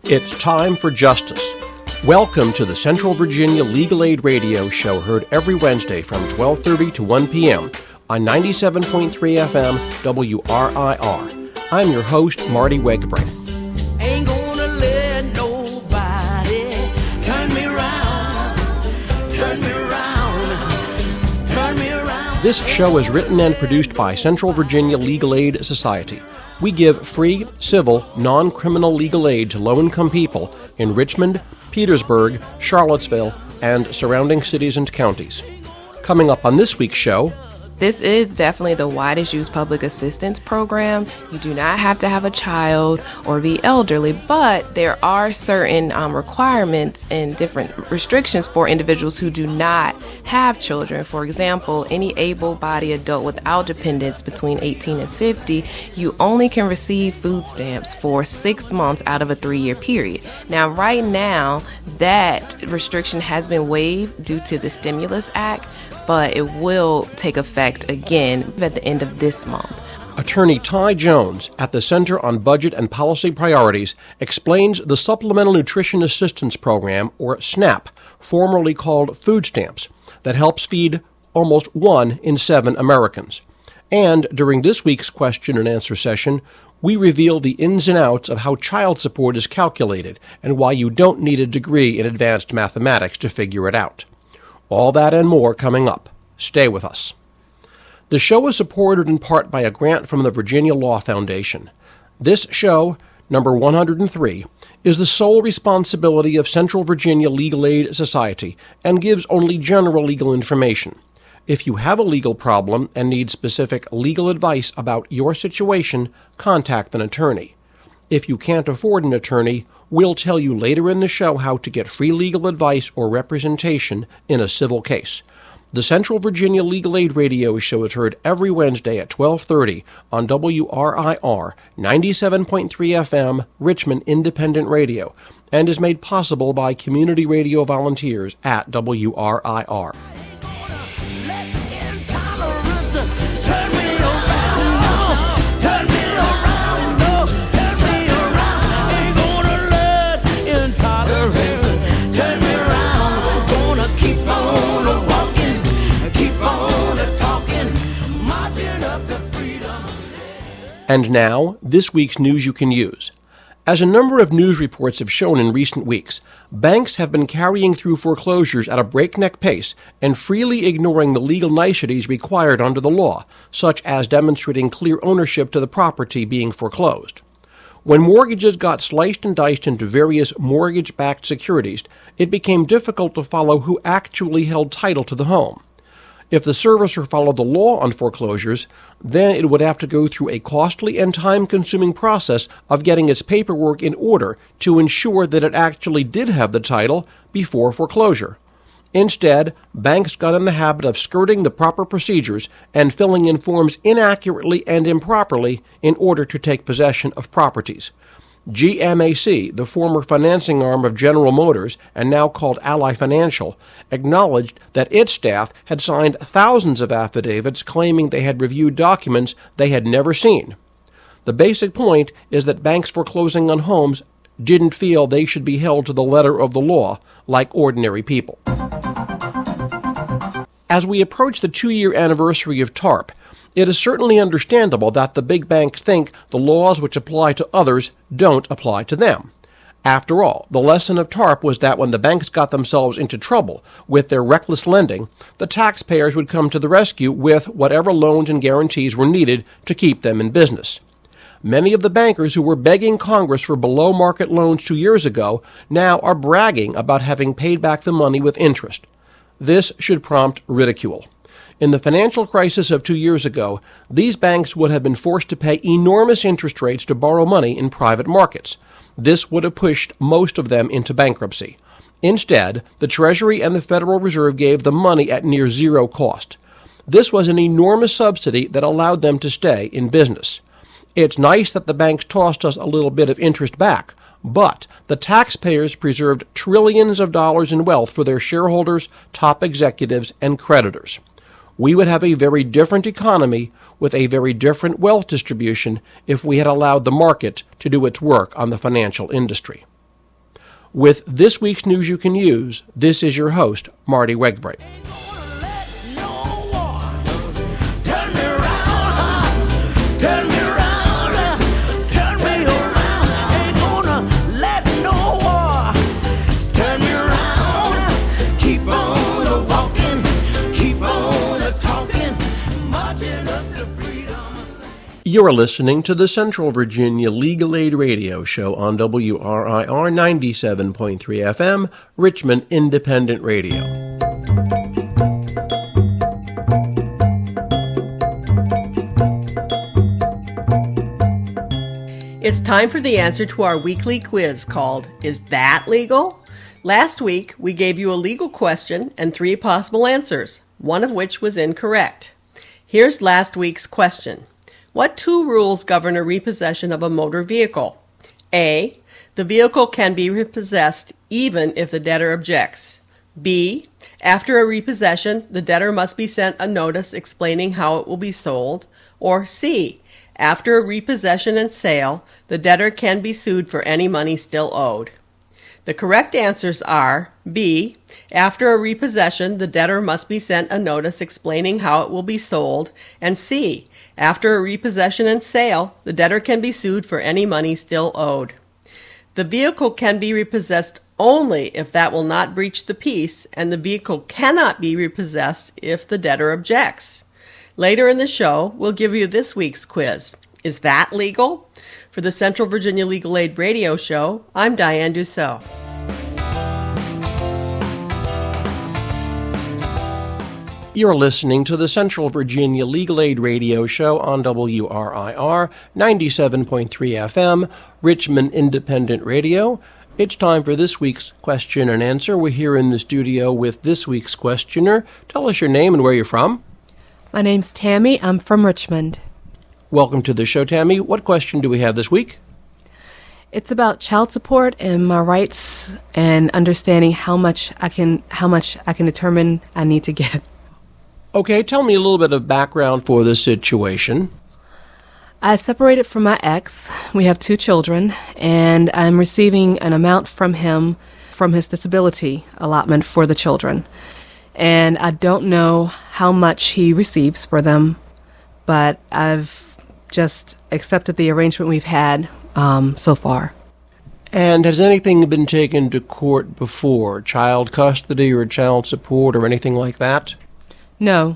It's time for justice. Welcome to the Central Virginia Legal Aid Radio Show, heard every Wednesday from 12:30 to 1 p.m. on 97.3 FM WRIR. I'm your host, Marty Wegbring. Ain't gonna let nobody turn me around, turn me around, turn me around. This show is written and produced by Central Virginia Legal Aid Society. We give free, civil, non-criminal legal aid to low-income people in Richmond, Petersburg, Charlottesville, and surrounding cities and counties. Coming up on this week's show... This is definitely the widest used public assistance program. You do not have to have a child or be elderly, but there are certain requirements and different restrictions for individuals who do not have children. For example, any able-bodied adult without dependents between 18 and 50, you only can receive food stamps for 6 months out of a 3-year period. Now, right now, that restriction has been waived due to the Stimulus Act, but it will take effect again at the end of this month. Attorney Ty Jones at the Center on Budget and Policy Priorities explains the Supplemental Nutrition Assistance Program, or SNAP, formerly called food stamps, that helps feed almost 1 in 7 Americans. And during this week's question and answer session, we reveal the ins and outs of how child support is calculated and why you don't need a degree in advanced mathematics to figure it out. All that and more coming up. Stay with us. The show is supported in part by a grant from the Virginia Law Foundation. This show, number 103, is the sole responsibility of Central Virginia Legal Aid Society and gives only general legal information. If you have a legal problem and need specific legal advice about your situation, contact an attorney. If you can't afford an attorney, we'll tell you later in the show how to get free legal advice or representation in a civil case. The Central Virginia Legal Aid Radio Show is heard every Wednesday at 12:30 on WRIR 97.3 FM Richmond Independent Radio and is made possible by community radio volunteers at WRIR. And now, this week's news you can use. As a number of news reports have shown in recent weeks, banks have been carrying through foreclosures at a breakneck pace and freely ignoring the legal niceties required under the law, such as demonstrating clear ownership to the property being foreclosed. When mortgages got sliced and diced into various mortgage-backed securities, it became difficult to follow who actually held title to the home. If the servicer followed the law on foreclosures, then it would have to go through a costly and time-consuming process of getting its paperwork in order to ensure that it actually did have the title before foreclosure. Instead, banks got in the habit of skirting the proper procedures and filling in forms inaccurately and improperly in order to take possession of properties. GMAC, the former financing arm of General Motors and now called Ally Financial, acknowledged that its staff had signed thousands of affidavits claiming they had reviewed documents they had never seen. The basic point is that banks foreclosing on homes didn't feel they should be held to the letter of the law like ordinary people. As we approach the 2-year anniversary of TARP, it is certainly understandable that the big banks think the laws which apply to others don't apply to them. After all, the lesson of TARP was that when the banks got themselves into trouble with their reckless lending, the taxpayers would come to the rescue with whatever loans and guarantees were needed to keep them in business. Many of the bankers who were begging Congress for below-market loans 2 years ago now are bragging about having paid back the money with interest. This should prompt ridicule. In the financial crisis of 2 years ago, these banks would have been forced to pay enormous interest rates to borrow money in private markets. This would have pushed most of them into bankruptcy. Instead, the Treasury and the Federal Reserve gave them money at near zero cost. This was an enormous subsidy that allowed them to stay in business. It's nice that the banks tossed us a little bit of interest back, but the taxpayers preserved trillions of dollars in wealth for their shareholders, top executives, and creditors. We would have a very different economy with a very different wealth distribution if we had allowed the market to do its work on the financial industry. With this week's News You Can Use, this is your host, Marty Wegbright. You're listening to the Central Virginia Legal Aid Radio Show on WRIR 97.3 FM, Richmond Independent Radio. It's time for the answer to our weekly quiz called, Is That Legal? Last week, we gave you a legal question and 3 possible answers, one of which was incorrect. Here's last week's question. What 2 rules govern a repossession of a motor vehicle? A. The vehicle can be repossessed even if the debtor objects. B. After a repossession, the debtor must be sent a notice explaining how it will be sold. Or C. After a repossession and sale, the debtor can be sued for any money still owed. The correct answers are B. After a repossession, the debtor must be sent a notice explaining how it will be sold, and C. After a repossession and sale, the debtor can be sued for any money still owed. The vehicle can be repossessed only if that will not breach the peace, and the vehicle cannot be repossessed if the debtor objects. Later in the show, we'll give you this week's quiz. Is that legal? For the Central Virginia Legal Aid Radio Show, I'm Diane Dussault. You're listening to the Central Virginia Legal Aid Radio Show on WRIR 97.3 FM, Richmond Independent Radio. It's time for this week's question and answer. We're here in the studio with this week's questioner. Tell us your name and where you're from. My name's Tammy. I'm from Richmond. Welcome to the show, Tammy. What question do we have this week? It's about child support and my rights and understanding how much I can determine I need to get. Okay, tell me a little bit of background for this situation. I separated from my ex. We have 2 children, and I'm receiving an amount from him from his disability allotment for the children. And I don't know how much he receives for them, but I've just accepted the arrangement we've had so far. And has anything been taken to court before? Child custody or child support or anything like that? No.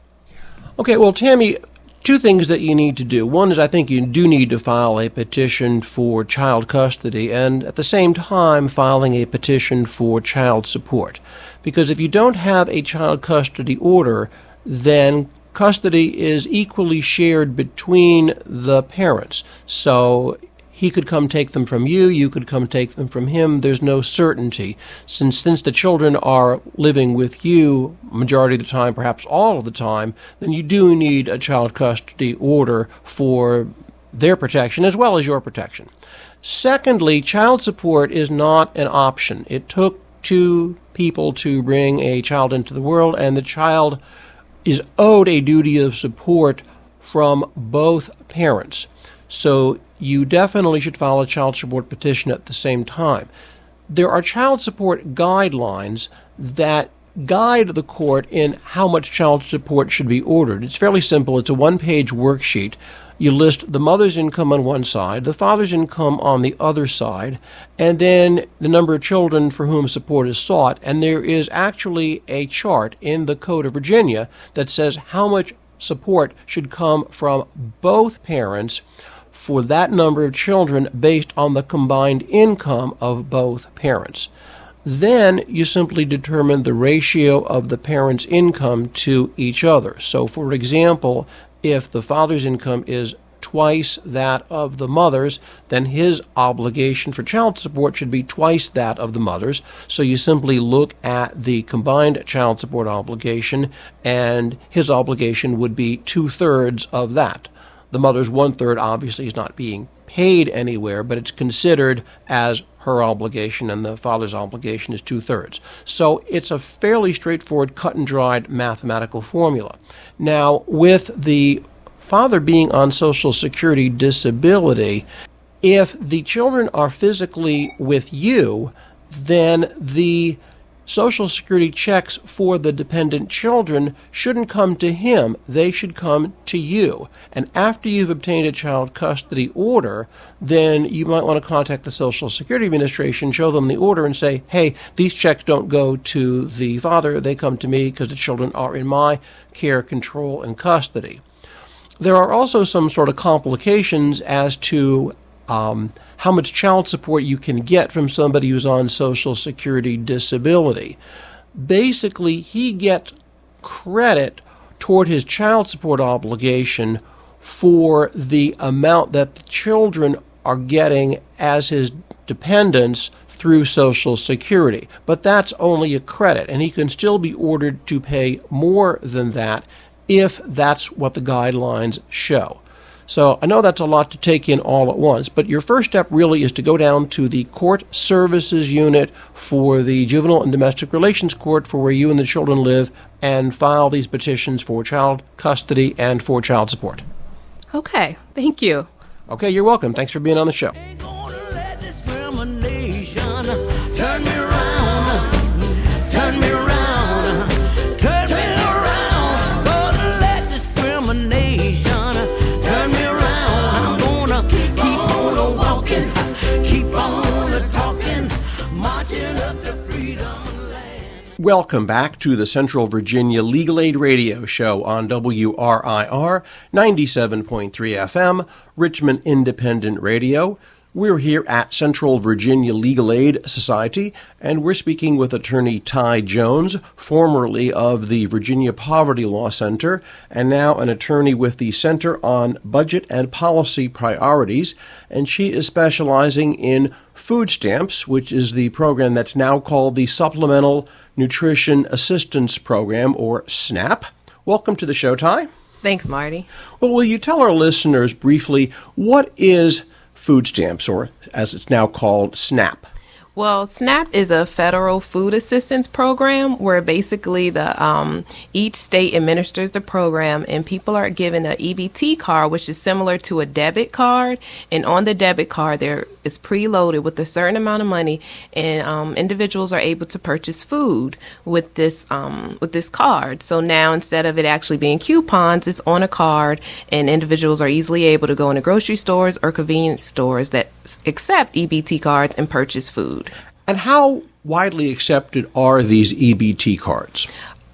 Okay, well, Tammy, 2 things that you need to do. One is I think you do need to file a petition for child custody and at the same time filing a petition for child support. Because if you don't have a child custody order, then custody is equally shared between the parents. So he could come take them from you, you could come take them from him. There's no certainty. Since the children are living with you majority of the time, perhaps all of the time, then you do need a child custody order for their protection as well as your protection. Secondly, child support is not an option. It took 2 people to bring a child into the world, and the child is owed a duty of support from both parents. So you definitely should file a child support petition at the same time. There are child support guidelines that guide the court in how much child support should be ordered. It's fairly simple. It's a 1-page worksheet. You list the mother's income on one side, the father's income on the other side, and then the number of children for whom support is sought. And there is actually a chart in the Code of Virginia that says how much support should come from both parents for that number of children based on the combined income of both parents. Then you simply determine the ratio of the parents' income to each other. So, for example, if the father's income is twice that of the mother's, then his obligation for child support should be twice that of the mother's. So you simply look at the combined child support obligation, and his obligation would be 2/3 of that. The mother's 1/3 obviously is not being paid anywhere, but it's considered as her obligation, and the father's obligation is 2/3. So it's a fairly straightforward, cut-and-dried mathematical formula. Now, with the father being on Social Security disability, if the children are physically with you, then the Social Security checks for the dependent children shouldn't come to him. They should come to you. And after you've obtained a child custody order, then you might want to contact the Social Security Administration, show them the order, and say, hey, these checks don't go to the father. They come to me because the children are in my care, control, and custody. There are also some sort of complications as to how much child support you can get from somebody who's on Social Security disability. Basically, he gets credit toward his child support obligation for the amount that the children are getting as his dependents through Social Security. But that's only a credit, and he can still be ordered to pay more than that if that's what the guidelines show. So I know that's a lot to take in all at once, but your first step really is to go down to the court services unit for the Juvenile and Domestic Relations Court for where you and the children live and file these petitions for child custody and for child support. Okay, thank you. Okay, you're welcome. Thanks for being on the show. Ain't gonna let discrimination turn me around, turn me around, turn me around. Gonna let discrimination turn me around. I'm gonna keep on a walking, keep on a talking, marching up to freedom land. Welcome back to the Central Virginia Legal Aid Radio Show on WRIR 97.3 FM, Richmond Independent Radio. We're here at Central Virginia Legal Aid Society, and we're speaking with attorney Ty Jones, formerly of the Virginia Poverty Law Center, and now an attorney with the Center on Budget and Policy Priorities, and she is specializing in food stamps, which is the program that's now called the Supplemental Nutrition Assistance Program, or SNAP. Welcome to the show, Ty. Thanks, Marty. Well, will you tell our listeners briefly what is food stamps, or as it's now called, SNAP? Well, SNAP is a federal food assistance program where basically each state administers the program, and people are given an EBT card, which is similar to a debit card. And on the debit card, there is preloaded with a certain amount of money, and individuals are able to purchase food with this card. So now, instead of it actually being coupons, it's on a card, and individuals are easily able to go into grocery stores or convenience stores that accept EBT cards and purchase food. And how widely accepted are these EBT cards?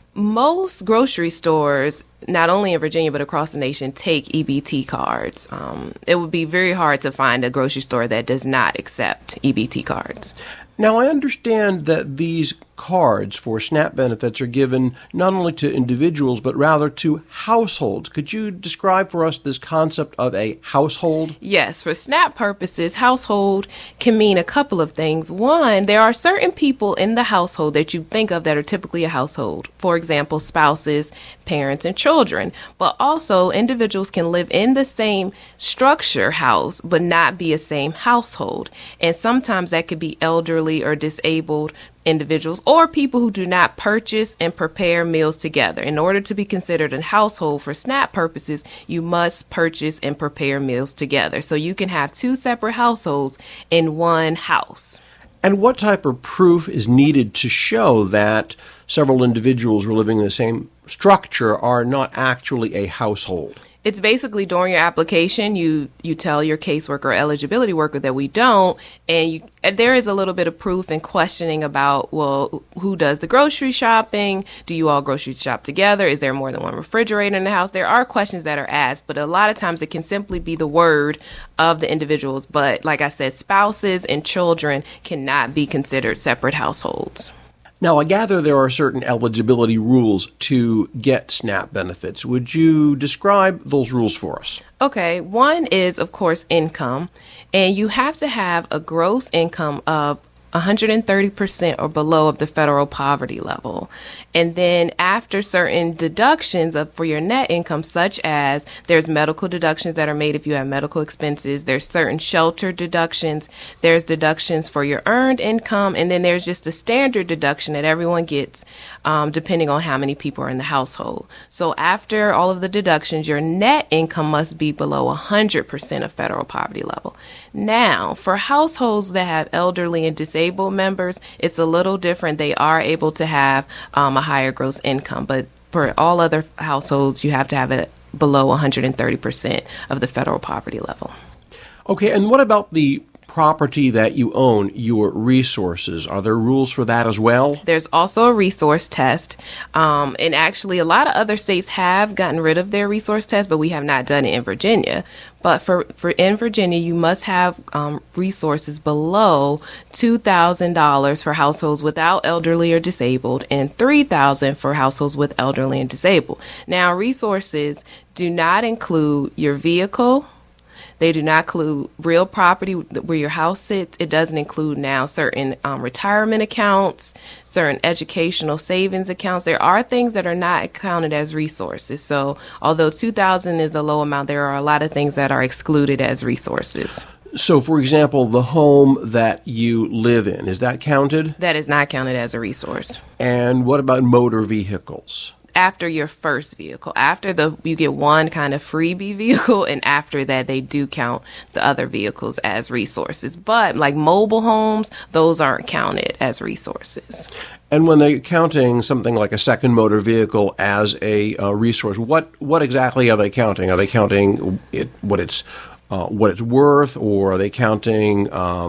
Most grocery stores, not only in Virginia but across the nation, take EBT cards. It would be very hard to find a grocery store that does not accept EBT cards. Now, I understand that these cards for SNAP benefits are given not only to individuals, but rather to households. Could you describe for us this concept of a household? Yes, for SNAP purposes, household can mean a couple of things. One, there are certain people in the household that you think of that are typically a household. For example, spouses, parents, and children. But also, individuals can live in the same structure house, but not be a same household. And sometimes that could be elderly or disabled individuals or people who do not purchase and prepare meals together. In order to be considered a household for SNAP purposes, you must purchase and prepare meals together. So you can have two separate households in one house. And what type of proof is needed to show that several individuals who are living in the same structure are not actually a household? It's basically during your application, you tell your caseworker or eligibility worker that we don't, and there is a little bit of proof and questioning about, well, who does the grocery shopping? Do you all grocery shop together? Is there more than one refrigerator in the house? There are questions that are asked, but a lot of times it can simply be the word of the individuals. But like I said, spouses and children cannot be considered separate households. Now, I gather there are certain eligibility rules to get SNAP benefits. Would you describe those rules for us? Okay, one is, of course, income, and you have to have a gross income of 130% or below of the federal poverty level. And then after certain deductions for your net income, such as there's medical deductions that are made if you have medical expenses, there's certain shelter deductions, there's deductions for your earned income, and then there's just a standard deduction that everyone gets depending on how many people are in the household. So after all of the deductions, your net income must be below 100% of federal poverty level. Now, for households that have elderly and disabled disabled members, it's a little different. They are able to have a higher gross income, but for all other households, you have to have it below 130% of the federal poverty level. Okay, and what about the property that you own, your resources? Are there rules for that as well? There's also a resource test. And actually, a lot of other states have gotten rid of their resource test, but we have not done it in Virginia. But for in Virginia, you must have resources below $2,000 for households without elderly or disabled, and $3,000 for households with elderly and disabled. Now, resources do not include your vehicle. They do not include real property where your house sits. It doesn't include now certain retirement accounts, certain educational savings accounts. There are things that are not counted as resources. So although $2,000 is a low amount, there are a lot of things that are excluded as resources. So, for example, the home that you live in, is that counted? That is not counted as a resource. And what about motor vehicles? After your first vehicle, you get one kind of freebie vehicle, and after that they do count the other vehicles as resources. But like mobile homes, those aren't counted as resources. And when they're counting something like a second motor vehicle as a resource, what exactly are they counting? Are they counting what it's worth, or are they counting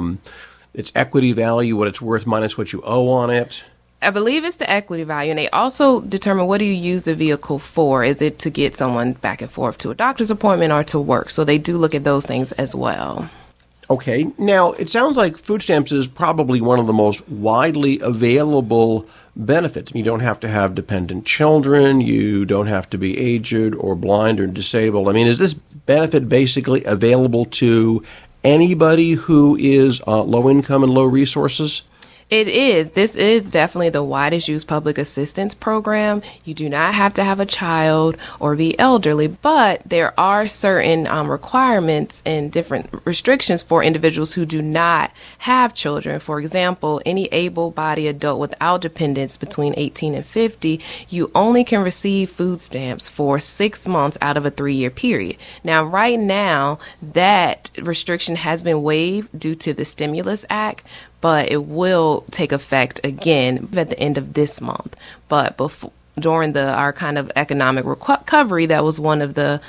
its equity value, what it's worth minus what you owe on it? I believe it's the equity value, and they also determine what do you use the vehicle for. Is it to get someone back and forth to a doctor's appointment or to work? So they do look at those things as well. Okay. Now, it sounds like food stamps is probably one of the most widely available benefits. You don't have to have dependent children. You don't have to be aged or blind or disabled. I mean, is this benefit basically available to anybody who is low income and low resources? It is. This is definitely the widest used public assistance program. You do not have to have a child or be elderly, but there are certain requirements and different restrictions for individuals who do not have children. For example, any able-bodied adult without dependents between 18 and 50, you only can receive food stamps for 6 months out of a 3-year period. Now, right now, that restriction has been waived due to the Stimulus Act, but it will take effect again at the end of this month. But during our kind of economic recovery, that was one of the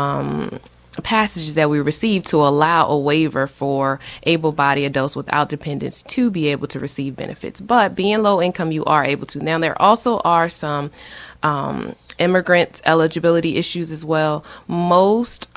passages that we received to allow a waiver for able-bodied adults without dependents to be able to receive benefits. But being low income, you are able to. Now, there also are some immigrant eligibility issues as well. Most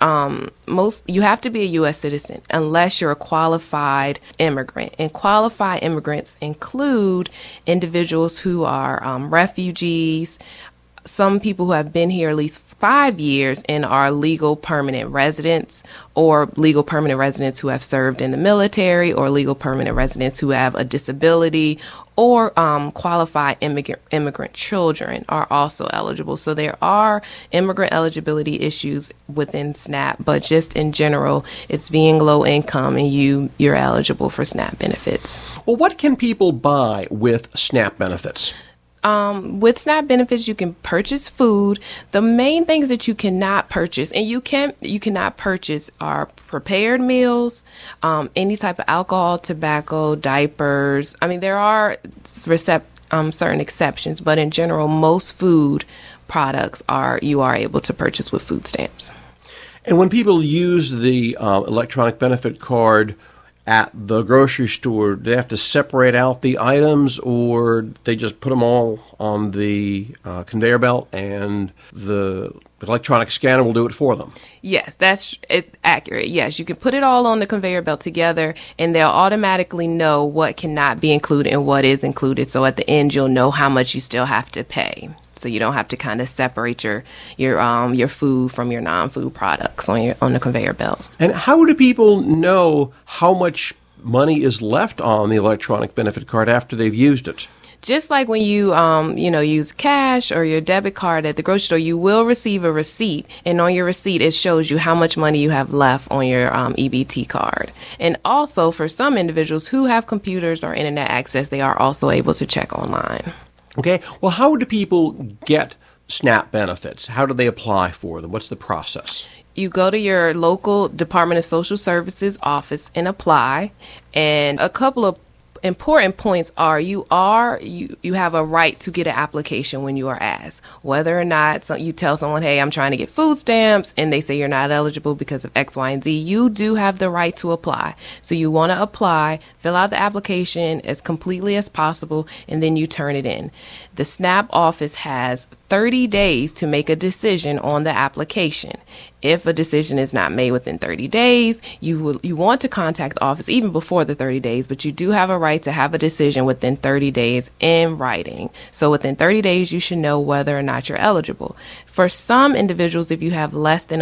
you have to be a U.S. citizen unless you're a qualified immigrant, and qualified immigrants include individuals who are refugees, some people who have been here at least 5 years and are legal permanent residents, or legal permanent residents who have served in the military, or legal permanent residents who have a disability, or qualified immigrant children are also eligible. So there are immigrant eligibility issues within SNAP, but just in general, it's being low income and you're eligible for SNAP benefits. Well, what can people buy with SNAP benefits? With SNAP benefits, you can purchase food. The main things that you cannot purchase, and you cannot purchase, are prepared meals, any type of alcohol, tobacco, diapers. I mean, there are certain exceptions, but in general, most food products you are able to purchase with food stamps. And when people use the electronic benefit card at the grocery store, do they have to separate out the items, or they just put them all on the conveyor belt and the electronic scanner will do it for them? Yes, that's accurate. Yes, you can put it all on the conveyor belt together, and they'll automatically know what cannot be included and what is included. So at the end, you'll know how much you still have to pay. So you don't have to kind of separate your food from your non-food products on the conveyor belt. And how do people know how much money is left on the electronic benefit card after they've used it? Just like when you use cash or your debit card at the grocery store, you will receive a receipt, and on your receipt it shows you how much money you have left on your EBT card. And also, for some individuals who have computers or internet access, they are also able to check online. Okay. Well, how do people get SNAP benefits? How do they apply for them? What's the process? You go to your local Department of Social Services office and apply, and a couple of important points are you have a right to get an application when you are asked. Whether or not you tell someone, hey, I'm trying to get food stamps, and they say you're not eligible because of X, Y, and Z, you do have the right to apply. So you want to apply, fill out the application as completely as possible, and then you turn it in. The SNAP office has 30 days to make a decision on the application. If a decision is not made within 30 days, you want to contact the office even before the 30 days, but you do have a right to have a decision within 30 days in writing. So within 30 days, you should know whether or not you're eligible. For some individuals, if you have less than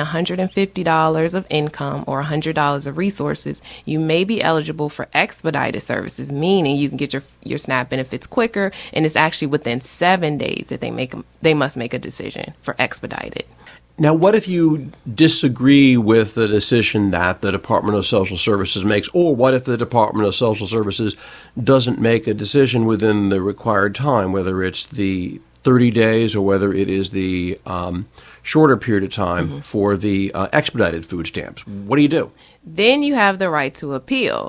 $150 of income or $100 of resources, you may be eligible for expedited services, meaning you can get your SNAP benefits quicker, and it's actually within 7 days that they must make a decision for expedited. Now, what if you disagree with the decision that the Department of Social Services makes, or what if the Department of Social Services doesn't make a decision within the required time, whether it's the 30 days or whether it is the shorter period of time for the expedited food stamps? What do you do? Then you have the right to appeal.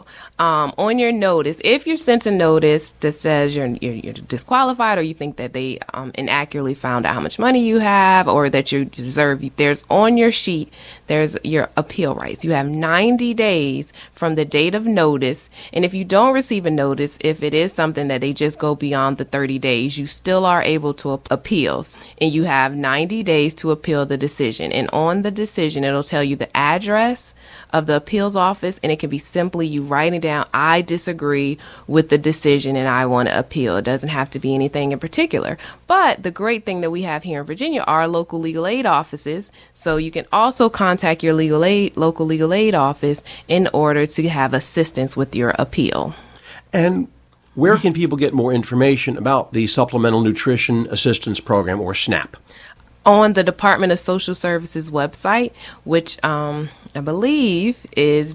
On your notice, if you're sent a notice that says you're disqualified, or you think that they inaccurately found out how much money you have, or that you deserve, there's on your sheet, there's your appeal rights. You have 90 days from the date of notice. And if you don't receive a notice, if it is something that they just go beyond the 30 days, you still are able to appeal. And you have 90 days to appeal the decision. And on the decision, it'll tell you the address of the appeals office, and it can be simply you writing down, I disagree with the decision and I want to appeal. It doesn't have to be anything in particular. But the great thing that we have here in Virginia are local legal aid offices. So you can also contact your local legal aid office in order to have assistance with your appeal. And where can people get more information about the Supplemental Nutrition Assistance Program, or SNAP? On the Department of Social Services website, which I believe is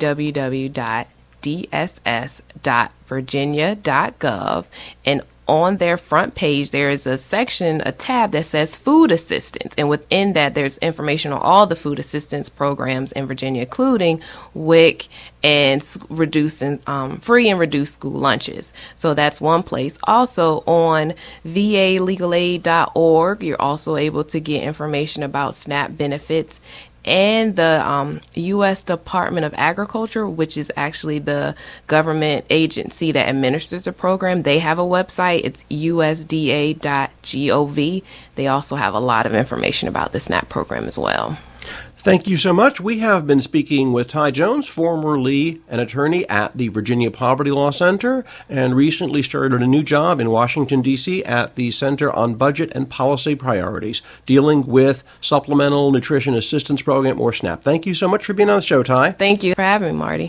www.dss.virginia.gov, and on their front page, there is a tab that says food assistance. And within that, there's information on all the food assistance programs in Virginia, including WIC and free and reduced school lunches. So that's one place. Also on valegalaid.org, you're also able to get information about SNAP benefits. And the U.S. Department of Agriculture, which is actually the government agency that administers the program, they have a website. It's usda.gov. They also have a lot of information about the SNAP program as well. Thank you so much. We have been speaking with Ty Jones, formerly an attorney at the Virginia Poverty Law Center, and recently started a new job in Washington, D.C. at the Center on Budget and Policy Priorities, dealing with Supplemental Nutrition Assistance Program, or SNAP. Thank you so much for being on the show, Ty. Thank you for having me, Marty.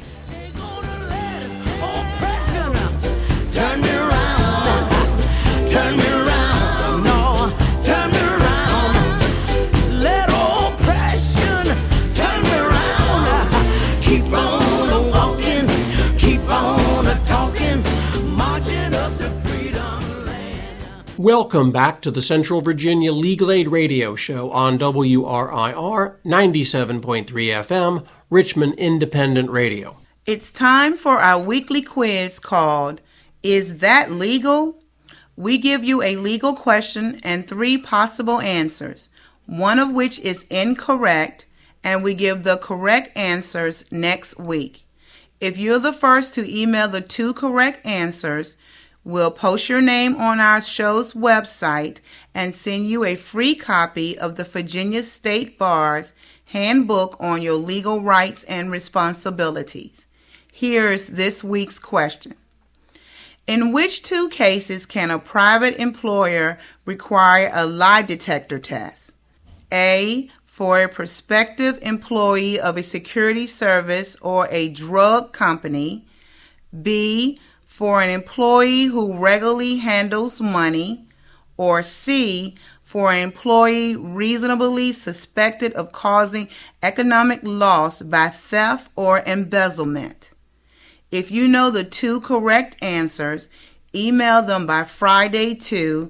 Welcome back to the Central Virginia Legal Aid Radio Show on WRIR 97.3 FM, Richmond Independent Radio. It's time for our weekly quiz called, Is That Legal? We give you a legal question and 3 possible answers, one of which is incorrect, and we give the correct answers next week. If you're the first to email the 2 correct answers, we'll post your name on our show's website and send you a free copy of the Virginia State Bar's Handbook on Your Legal Rights and Responsibilities. Here's this week's question. In which 2 cases can a private employer require a lie detector test? A, for a prospective employee of a security service or a drug company. B, for an employee who regularly handles money, or C, for an employee reasonably suspected of causing economic loss by theft or embezzlement. If you know the 2 correct answers, email them by Friday to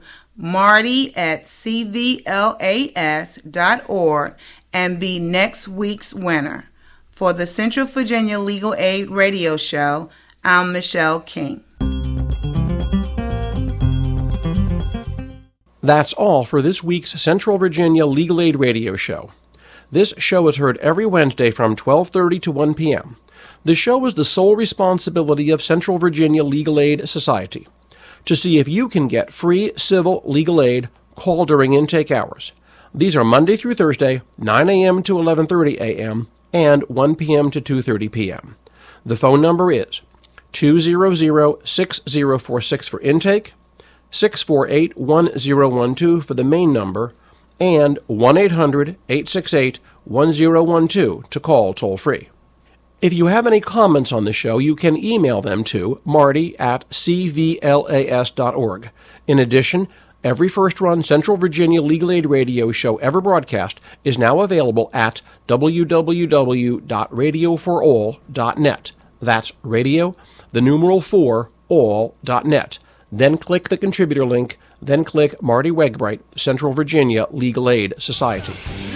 marty@cvlas.org and be next week's winner. For the Central Virginia Legal Aid Radio Show, I'm Michelle King. That's all for this week's Central Virginia Legal Aid Radio Show. This show is heard every Wednesday from 12:30 to 1 p.m. The show is the sole responsibility of Central Virginia Legal Aid Society. To see if you can get free civil legal aid, call during intake hours. These are Monday through Thursday, 9 a.m. to 11:30 a.m. and 1 p.m. to 2:30 p.m. The phone number is 200-6046 for intake, 648-1012 for the main number, and 1-800-868-1012 to call toll-free. If you have any comments on the show, you can email them to marty@cvlas.org. In addition, every first-run Central Virginia Legal Aid Radio show ever broadcast is now available at www.radioforall.net. That's radio, the numeral 4, all.net. Then click the contributor link, then click Marty Wegbright, Central Virginia Legal Aid Society.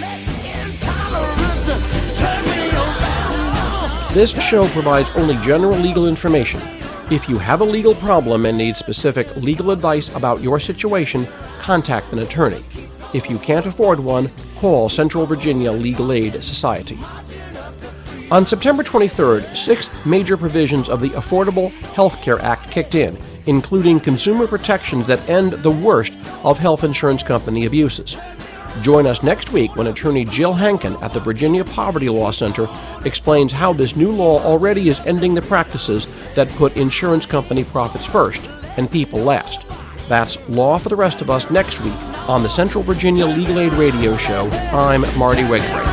This show provides only general legal information. If you have a legal problem and need specific legal advice about your situation, contact an attorney. If you can't afford one, call Central Virginia Legal Aid Society. On September 23rd, 6 major provisions of the Affordable Health Care Act kicked in, including consumer protections that end the worst of health insurance company abuses. Join us next week when attorney Jill Hankin at the Virginia Poverty Law Center explains how this new law already is ending the practices that put insurance company profits first and people last. That's Law for the Rest of Us next week on the Central Virginia Legal Aid Radio Show. I'm Marty Wegbright.